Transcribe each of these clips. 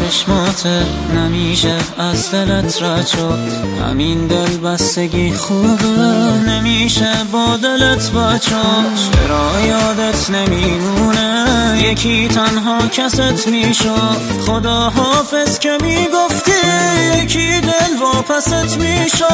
چشماته نمیشه از دلت رد شد. همین دل بستگی خوبه نمیشه با دلت بد شد. چرا یادت نمیمونه یکی تنها کست میشد. خدا حافظ که میگفتی یکی دل واپست میشد.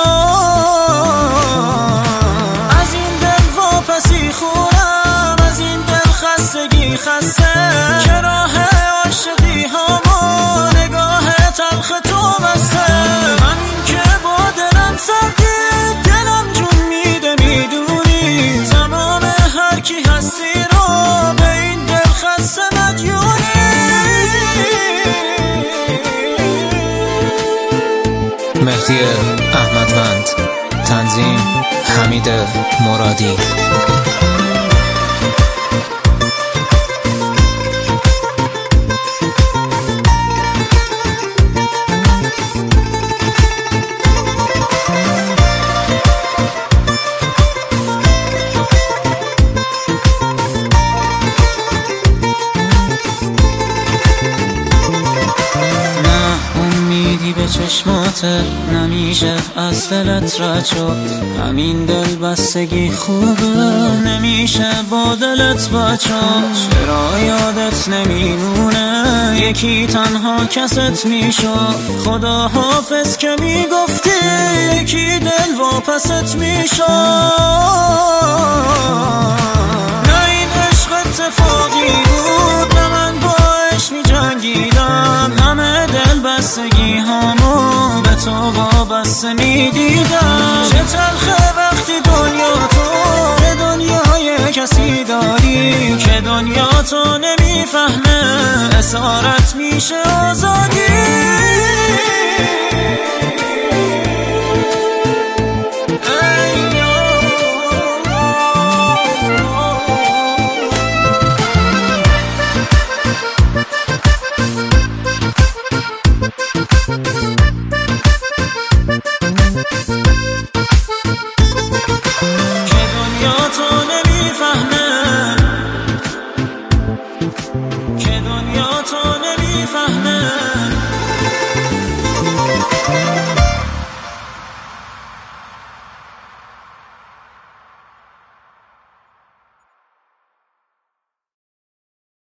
از این دل واپسی خورم، از این دل خستگی خسته که راه عاشقی هامو نگاه تلخ تو بسته. همین که با دلم سردی دلم جون میده میدونی. تمام هر کی هستی رو به این دل خسته مدیونی. مهدی احمدوند، تنظیم حمید مرادی. به چشماته نمیشه از دلت رد شد. همین دل بستگی خوبه نمیشه با دلت بد شد. چرا یادت نمیمونه یکی تنها کست میشد. خدا حافظ که میگفتی یکی دل واپست میشد. نه این عشق اتفاقی بود، نه من باش میجنگیدم. همه دل بستگی هامو به تو وابسته میدیدم. چه تلخه وقتی دنیا تو به دنیای کسی داری که دنیا تو نمیفهمه. اسارت میشه آزادی.